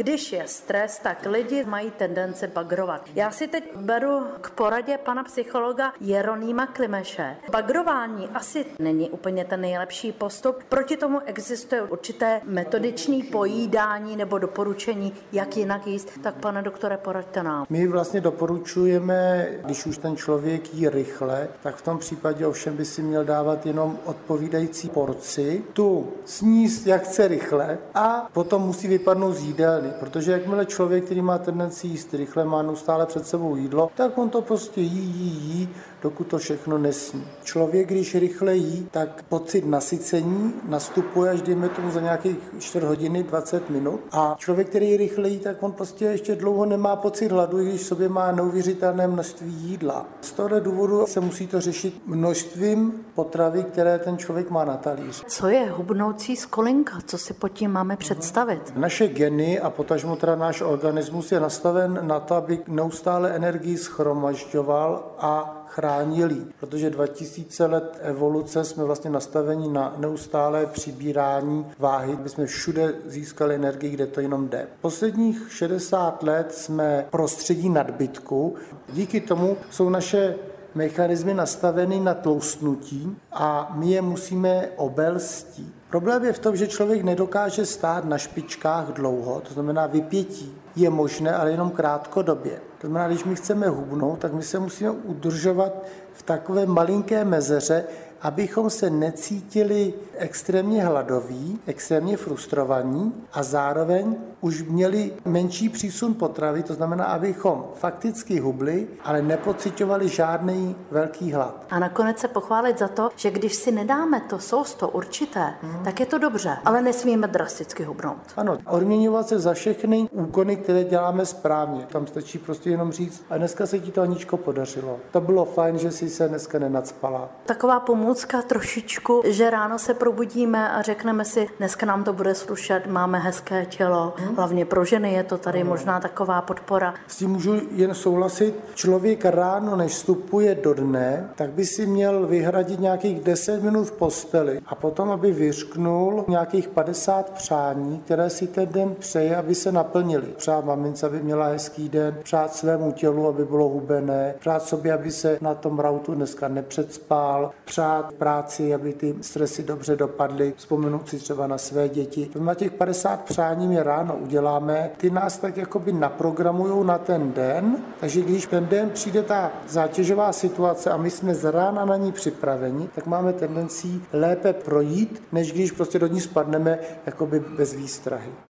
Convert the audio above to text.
Když je stres, tak lidi mají tendenci bagrovat. Já si teď beru k poradě pana psychologa Jeronýma Klimeše. Bagrování asi není úplně ten nejlepší postup. Proti tomu existuje určité metodiční pojídání nebo doporučení, jak jinak jíst. Tak pane doktore, poraďte nám. My vlastně doporučujeme, když už ten člověk jí rychle, tak v tom případě ovšem by si měl dávat jenom odpovídající porci, tu sníst jak chce rychle a potom musí vypadnout z jídelny, protože jakmile člověk, který má tendenci jíst rychle, má neustále před sebou jídlo, tak on to prostě jí, dokud to všechno nesní. Člověk, když rychle jí, tak pocit nasycení nastupuje až dejme tomu za nějakých 4 hodiny, 20 minut. A člověk, který rychle jí, tak on prostě ještě dlouho nemá pocit hladu, i když v sobě má neuvěřitelné množství jídla. Z tohoto důvodu se musí to řešit množstvím potravy, které ten člověk má na talíři. Co je hubnoucí skolinka? Co si pod tím máme představit? Naše geny a potažmo teda náš organismus je nastaven na to, aby neustále energii shromažďoval a chránil jí, protože 2000 let evoluce jsme vlastně nastaveni na neustálé přibírání váhy, aby jsme všude získali energii, kde to jenom jde. Posledních 60 let jsme prostředí nadbytku, díky tomu jsou naše mechanismy nastaveny na tloustnutí a my je musíme obelstít. Problém je v tom, že člověk nedokáže stát na špičkách dlouho, to znamená vypětí je možné, ale jenom krátkodobě. To znamená, když my chceme hubnout, tak my se musíme udržovat v takové malinké mezeře, abychom se necítili extrémně hladoví, extrémně frustrovaní a zároveň už měli menší přísun potravy, to znamená, abychom fakticky hubli, ale nepociťovali žádný velký hlad. A nakonec se pochválit za to, že když si nedáme to sousto určité, tak je to dobře, ale nesmíme drasticky hubnout. Ano, odměňovat se za všechny úkony, které děláme správně. Tam stačí prostě jenom říct, a dneska se ti to, Aničko, podařilo. To bylo fajn, že jsi se dneska nenacpala. Taková pomůcka trošičku, že ráno se probudíme a řekneme si, dneska nám to bude slušet, máme hezké tělo, hlavně pro ženy je to tady možná taková podpora. S tím můžu jen souhlasit. Člověk ráno, než vstupuje do dne, tak by si měl vyhradit nějakých 10 minut v posteli a potom, aby vyřknul nějakých 50 přání, které si ten den přeje, aby se naplnily. Přát mamince, aby měla hezký den, přát svému tělu, aby bylo hubené, přát sobě, aby se na tom rautu dneska nepředspál, přát práci, aby ty stresy dobře dopadly, vzpomenout si třeba na své děti. Na těch 50 přání my ráno uděláme, ty nás tak jakoby naprogramujou na ten den, takže když ten den přijde ta zátěžová situace a my jsme z rána na ní připraveni, tak máme tendenci lépe projít, než když prostě do ní spadneme jakoby bez výstrahy.